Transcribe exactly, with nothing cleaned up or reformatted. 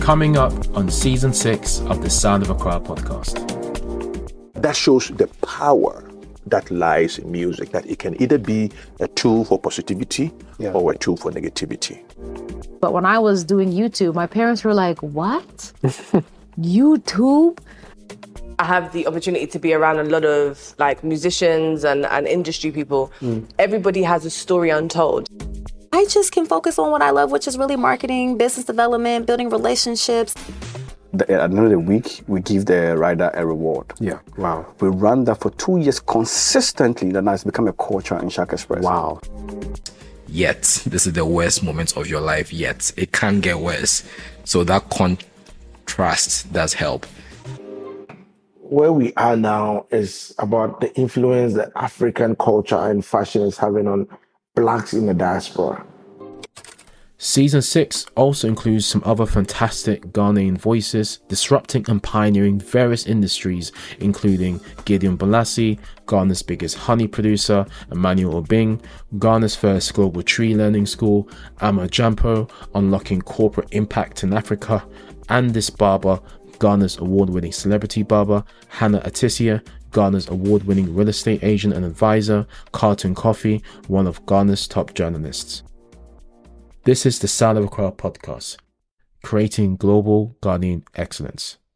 coming up on season six of the Sound of Accra podcast. That shows the power that lies in music, that it can either be a tool for positivity yeah. or a tool for negativity. But when I was doing YouTube, my parents were like, what? YouTube? I have the opportunity to be around a lot of like musicians and, and industry people. Mm. Everybody has a story untold. I just can focus on what I love, which is really marketing, business development, building relationships. At the end of the week, we give the rider a reward. Yeah, wow. We run that for two years consistently. That now it's become a culture in Shark Express. Wow. Yet, this is the worst moment of your life yet. It can't get worse. So that contrast does help. Where we are now is about the influence that African culture and fashion is having on blacks in the diaspora. Season six also includes some other fantastic Ghanaian voices disrupting and pioneering various industries, including Gideon Balassi, Ghana's biggest honey producer, Emmanuel Obing, Ghana's first global tree learning school, Ama Jampo, unlocking corporate impact in Africa, Andis Barber, Ghana's award-winning celebrity barber, Hannah Atisia, Ghana's award-winning real estate agent and advisor, Carlton Coffee, one of Ghana's top journalists. This is the Sound of Accra podcast, creating global Ghanaian excellence.